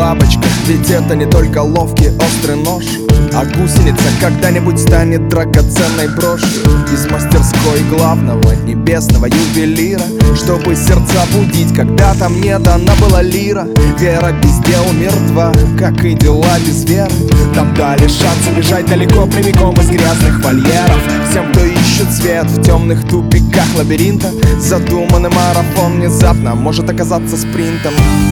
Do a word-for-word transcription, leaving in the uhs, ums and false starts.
бабочка, ведь это не только ловкий острый нож, а гусеница когда-нибудь станет драгоценной брошью из мастерской главного небесного ювелира, чтобы сердца будить, когда там не дана была лира. Вера без дел мертва, как и дела без веры. Там дали шанс убежать далеко, прямиком из грязных вольеров. Всем, кто ищет свет в темных тупиках лабиринта, задуманный марафон внезапно может оказаться спринтом.